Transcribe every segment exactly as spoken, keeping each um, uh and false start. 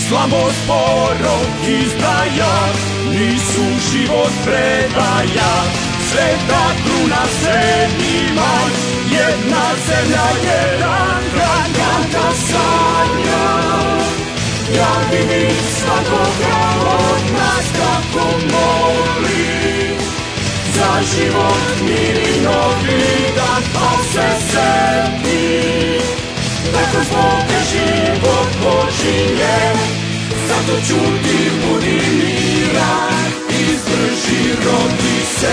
Slabost, porok, izdaja, nisu život predaja. Sveta kruna, srednji manj, jedna zemlja, jedan grad. Kada sanjam, ja vidim svakoga od nas kako moli za život, mir i novi dan, pa se seti da kroz Boga život počinje. Zato ćuti, budi miran, izdrži, rodi se.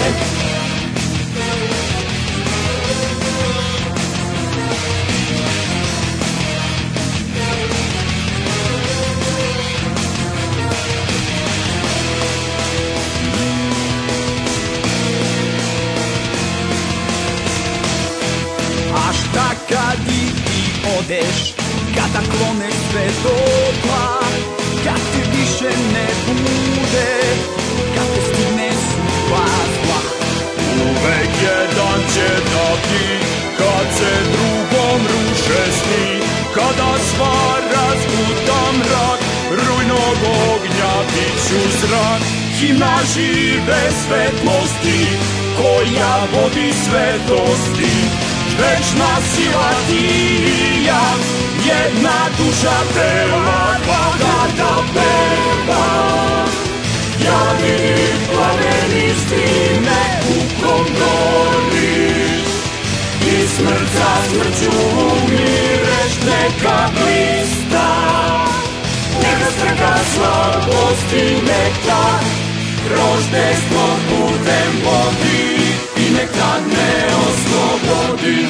A šta kad i ti odeš, kada klone sve do tla, kad ti više ne bude, kad te stigne suva zla. Uvek jedan će dati, kad se drugom ruše sni, kada sva razbuta mrak, rujnog ognja biću zrak. Himna žive svetlosti, koja vodi svetosti, večna sila ti i ja, jedna duša tela dva. Kada pevam, ja vidim plameni stine u kom goriš, i smrt za smrću umireš. Neka blista, neka straga slabosti, neka kroz desno putem vodi i neka ne oslobodi.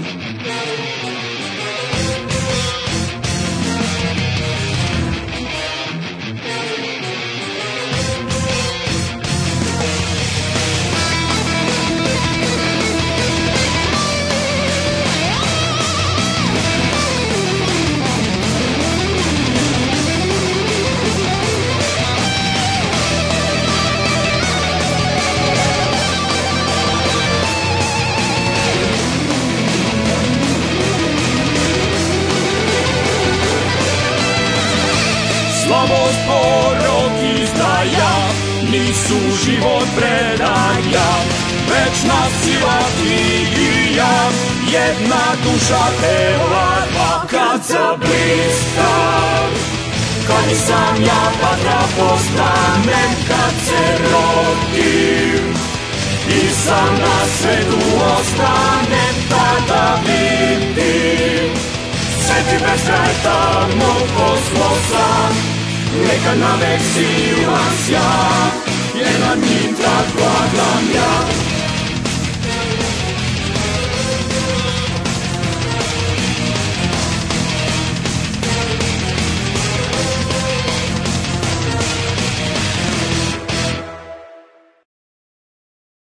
Slabost, porok, izdaja, nisu život predaja. Večna sila ti i ja, jedna duša tela dva. Kad zablistam, kad i sam ja vatra postanem, kad se rodim i sam na svetu ostanem, tada vidim sveti bezkraj tamo poslao sam. Neka navek silan sjaj, jer nad njim tak vladam ja.